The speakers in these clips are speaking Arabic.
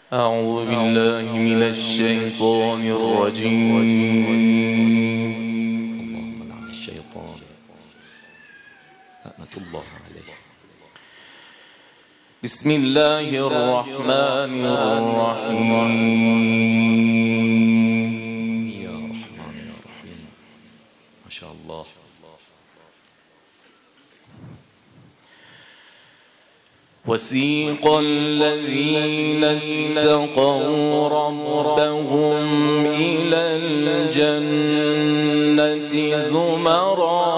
أعوذ بالله من الشيطان الرجيم. اللهم لعن الشيطان لعنة الله عليه. بسم الله الرحمن الرحيم. يا رحمن يا رحيم. ما شاء الله. وسيق الذين اتقوا ربهم إلى الجنة زمرا.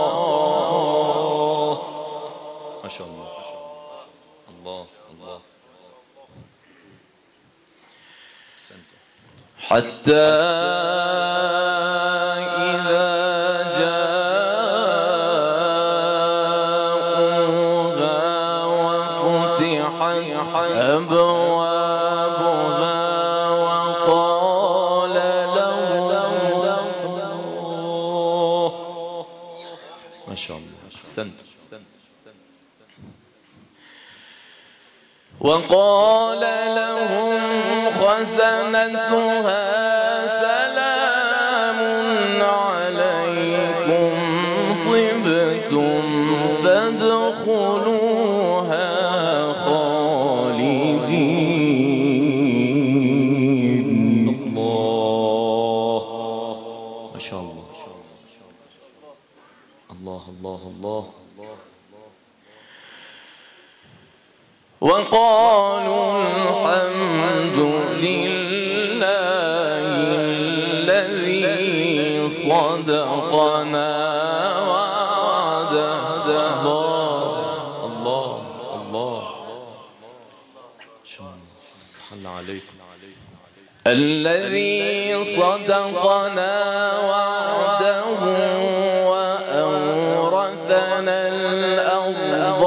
ما شاء الله. الله الله. حتى أبوابها وقال لهم ما شاء الله. أحسنت. وقال لهم خزنتها سلام عليكم طبتم فادخلوها خالدين. الله. ما شاء الله. الله الله الله. وقالوا الحمد لله الذي صدقنا وعده. الله الله. شو تحل عليكم. الذي صدقنا وعده وأورثنا الأرض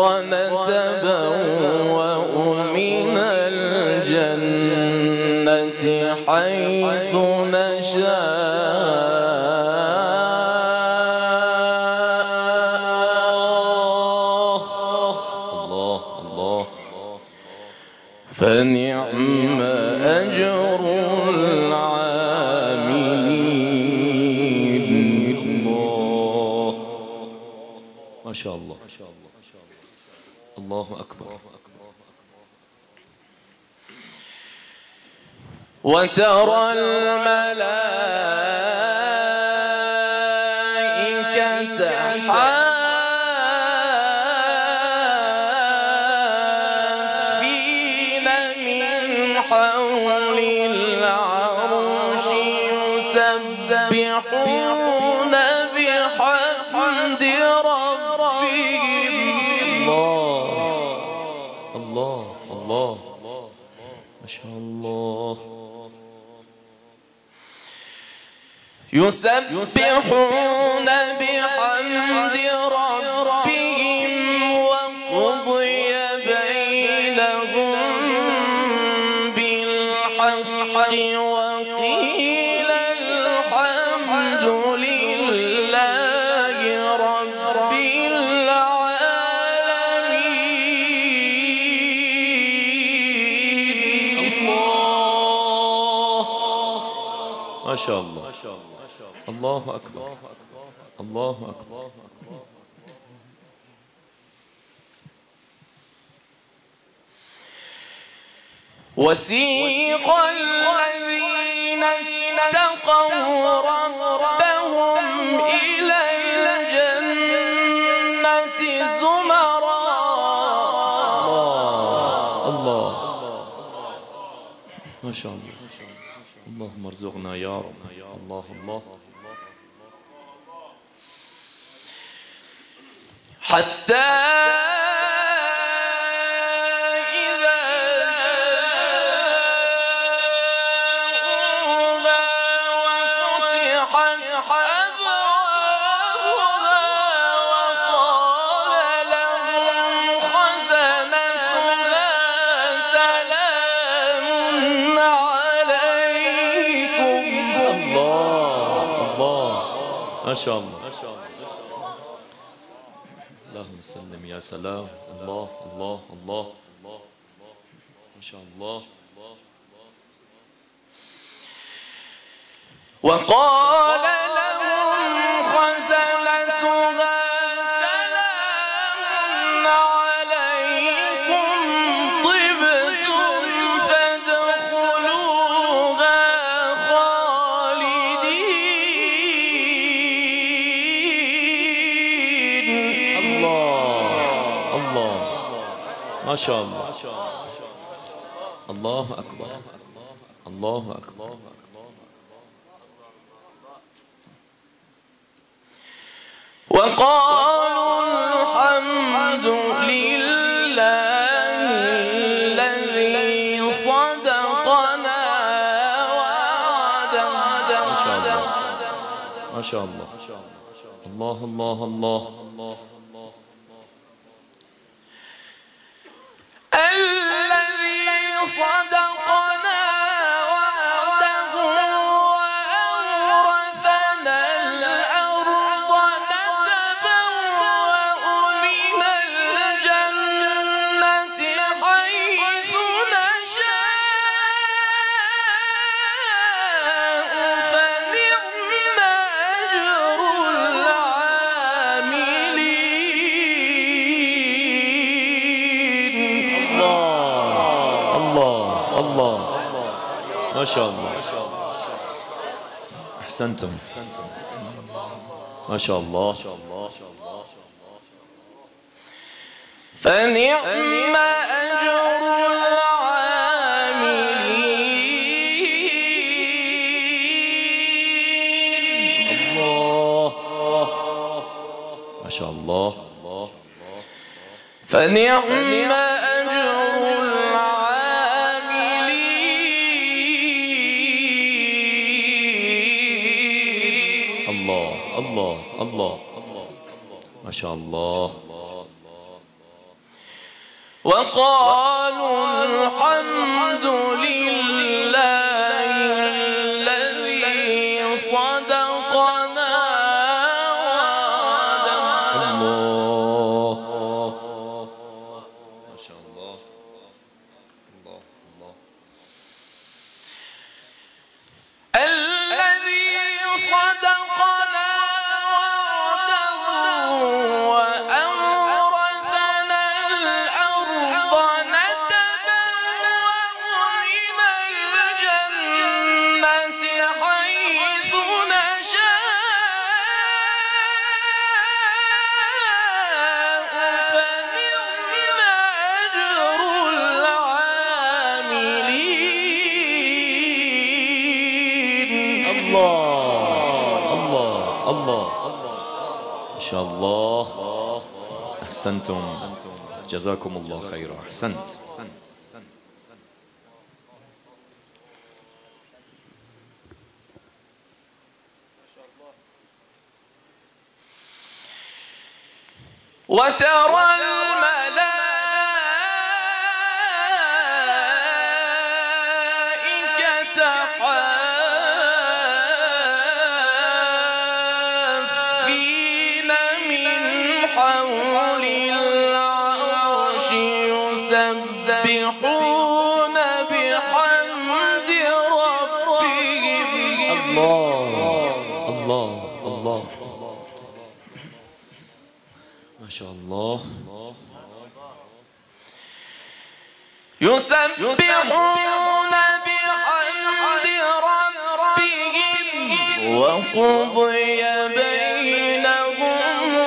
نتبوأ من الجنة حيث نشاء. الله الله. فنعم أجر العاملين. الله. ما شاء الله. الله أكبر. وترى الملائكة حافين من حول العرش يسبحون بحمد ربهم. الله الله. ما شاء الله. يسبحون بحمد ربهم وقضي بينهم بالحق وقيل الحمد لله رب العالمين. الله. ما شاء الله. الله أكبر. الله أكبر. وسيق الذين اتقوا ربهم إلى الجنة زمرا. الله. ما شاء الله. اللهم ارزقنا يا رب. الله الله. حتى إذا وفتحت أبوابها وقال لهم خزنتها سلام عليكم. الله الله. ما شاء الله. اللهم سلم يا سلام. الله الله الله. ما شاء الله. وقال لهم خزنتها سلام عليكم طبتم فادخلوها خالدين. الله الله ما شاء الله. الله أكبر الله أكبر. وقالوا الحمد لله الذي صدقنا وعده. ما شاء الله ما شاء الله. الله الله الله الله. الذي صدقنا وعده وأورثنا الأرض نتبوأ من الجنة حيث نشاء فنعم أجر العاملين. الله الله ما شاء الله. أحسنتم ما شاء الله. فنعم أجر العاملين. الله ما شاء الله. فنعم أجر العاملين. الله الله الله ما شاء الله. وقالوا الحمد لله الذي صدقنا وعده. الله ما شاء الله. الله الله الذي صدقنا وعده وأورثنا الأرض نتبوأ من الجنة حيث نشاء فنعم أجر العاملين. الله الله الله ما شاء الله. أحسنتم جزاكم الله خيرا. أحسنت. وترى الملائكة حافين من حول العرش يسبحون بحمد ربهم. الله الله الله ما شاء الله. يسبحون بحمد ربهم وقضي بينهم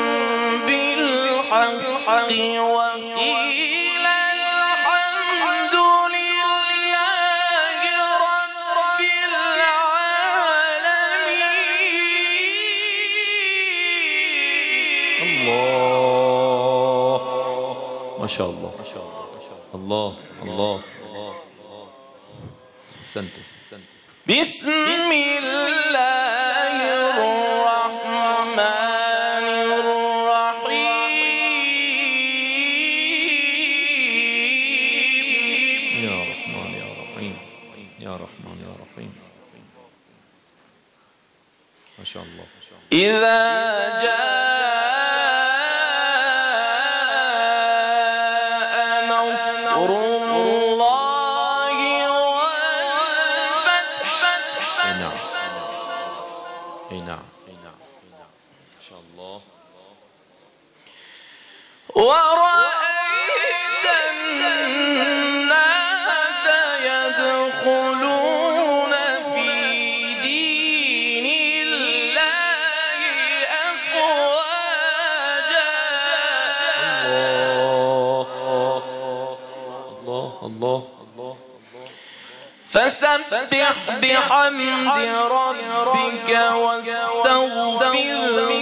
بالحق وقيل الحمد لله رب العالمين. الله ما شاء الله. الله الله أحسنتم. بسم الله الرحمن الرحيم. يا رحمن يا رحيم يا رحمن يا رحيم. ما شاء الله. إذا جاء نصر الله والفتح. نعم فسبح بحمد ربك واستغفره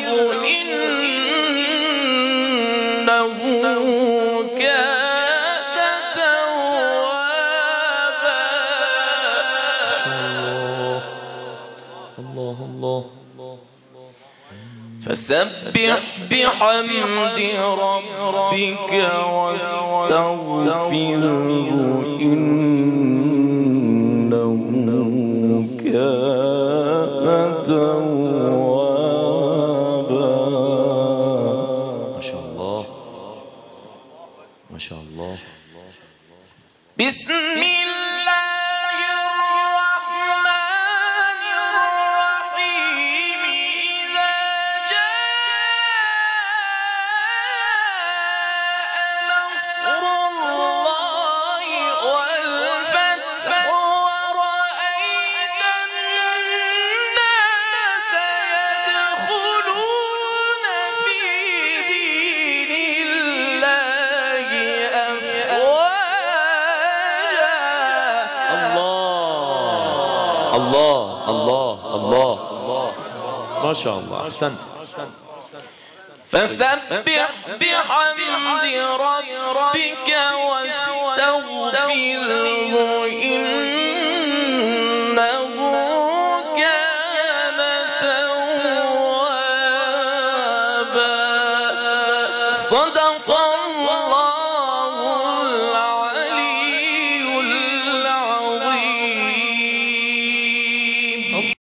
إنه كان توابا. الله الله. فسبح بحمد ربك واستغفره إنه كان توابا. ما شاء الله ما شاء الله. بسم الله الرحمن الرحيم. إذا جاء نصر الله والفتح ورأيت الناس يدخلون في دين الله أفواجا. الله الله الله الله. ما شاء الله. أحسنت. فسبح بحمد ربك واستغفره إنه كان توابا. صدق